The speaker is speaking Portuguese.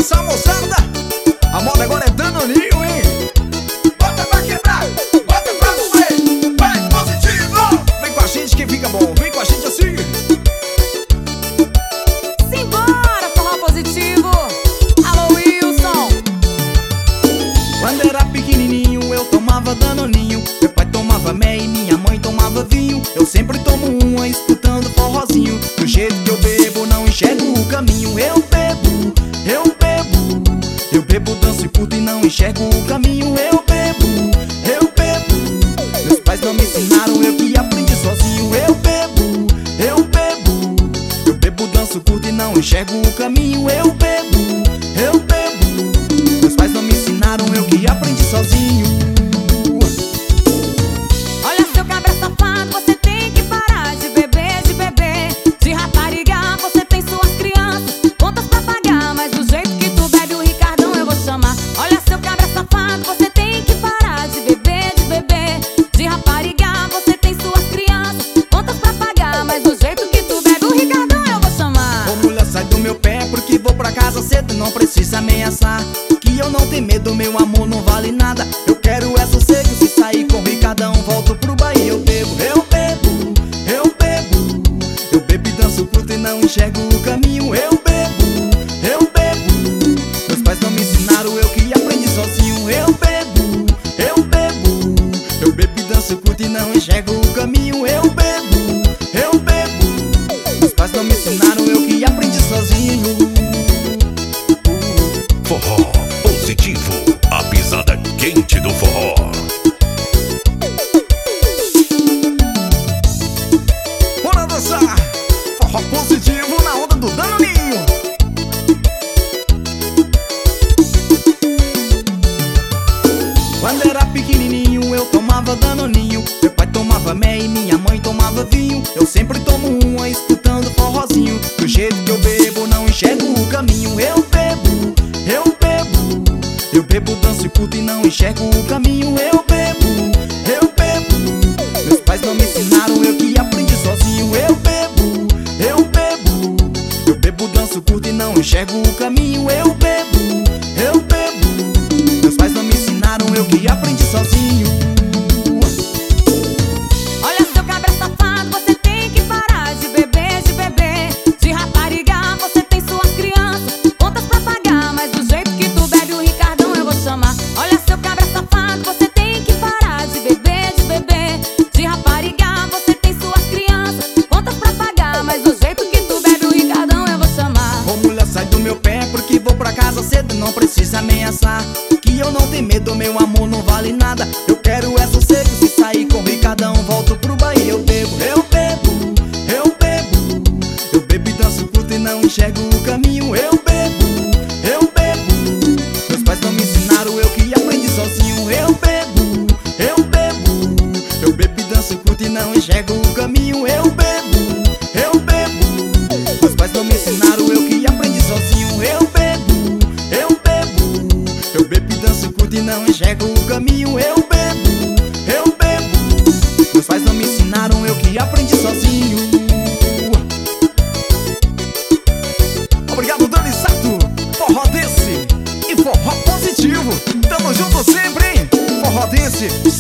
dançar, moçada. A moda agora é Danoninho, hein? Bota pra quebrar, bota pra moer. Vai, positivo. Vem com a gente que fica bom, vem com a gente assim. Simbora, forró positivo. Alô, Wilson. Quando era pequenininho eu tomava Danoninho. Meu pai tomava mé e minha mãe tomava vinho. Eu sempre tomo uma escutando forrozinho. Do jeito que eu bebo não enxergo o caminho. Eu bebo, eu bebo. Eu bebo, danço e curto e não enxergo o caminho. Eu bebo, eu bebo. Meus pais não me ensinaram, eu que aprendi sozinho. Eu bebo, eu bebo. Eu bebo, danço, curto e não enxergo o caminho. Eu bebo, eu bebo. Meus pais não me ensinaram, eu que aprendi sozinho. Olha, seu cabra safado, você tem que parar de beber, de beber. De rapariga, você tem suas crianças, contas pra pagar. Mas do jeito que tu bebe, o Ricardão eu vou chamar. Olha, seu cabra safado, você tem que parar de beber, de beber. De rapariga, você tem suas crianças, contas pra pagar. Mas do jeito que tu bebe, o Ricardão eu vou chamar. Ô mulher, sai do meu pé porque vou pra casa cedo. Não precisa ameaçar, que eu não tenho medo, meu amor não vale nada. Eu quero é sossego, se sair com o Ricardão volto pro Bahia. Eu bebo, eu bebo, eu bebo. Eu bebo e danço curto e não enxergo o caminho. Eu bebo, eu bebo. Meus pais não me ensinaram, eu que aprendi sozinho. Eu bebo, eu bebo. Eu bebo e danço curto e não enxergo o caminho. Eu bebo, eu bebo. Meus pais não me ensinaram, eu que aprendi sozinho. Forró positivo, a pisada quente do forró. Bora dançar! Forró positivo na onda do Danoninho. Quando era pequenininho eu tomava Danoninho. Meu pai tomava mé e minha mãe tomava vinho. Eu sempre tomo uma escutando forrozinho. Do jeito que eu bebo não enxergo o caminho. Eu bebo, eu bebo. Eu bebo, danço e curto e não enxergo o caminho. Eu bebo, eu bebo. Meus pais não me ensinaram, eu que aprendi sozinho. Eu bebo, eu bebo. Eu bebo, danço, curto e não enxergo o caminho. Eu bebo, eu bebo. Meus pais não me ensinaram, eu que aprendi sozinho. Olha, seu cabra safado, você tem que parar de beber, de beber. De rapariga, você tem suas crianças, contas pra pagar. Mas do jeito que tu bebe, o Ricardão eu vou chamar. Olha, seu cabra safado, você tem que parar de beber, de beber. De rapariga, você tem suas crianças, contas pra pagar. Mas do jeito que tu bebe, o Ricardão eu vou chamar. Ô mulher, sai do meu pé porque vou pra casa cedo. Não precisa ameaçar, que eu não tenho medo, meu amor não vale nada. Eu quero é sossego, se sair com o Ricardão volto pro Bahia. Eu bebo, eu bebo, eu bebo. Eu bebo e danço curto e não enxergo o caminho. Eu bebo, eu bebo. Meus pais não me ensinaram, eu que aprendi sozinho. Eu bebo, eu bebo. Eu bebo e danço curto e não enxergo o caminho. Eu bebo, eu bebo. Meus pais não me ensinaram, eu que aprendi sozinho. Eu bebo, eu bebo. Eu bebo e danço curto e não enxergo o caminho. Eu bebo, eu bebo. Meus pais não me ensinaram, eu que aprendi sozinho. Obrigado, Dani Sato. Forró desse e forró positivo. Tamo junto sempre, hein? Forró desse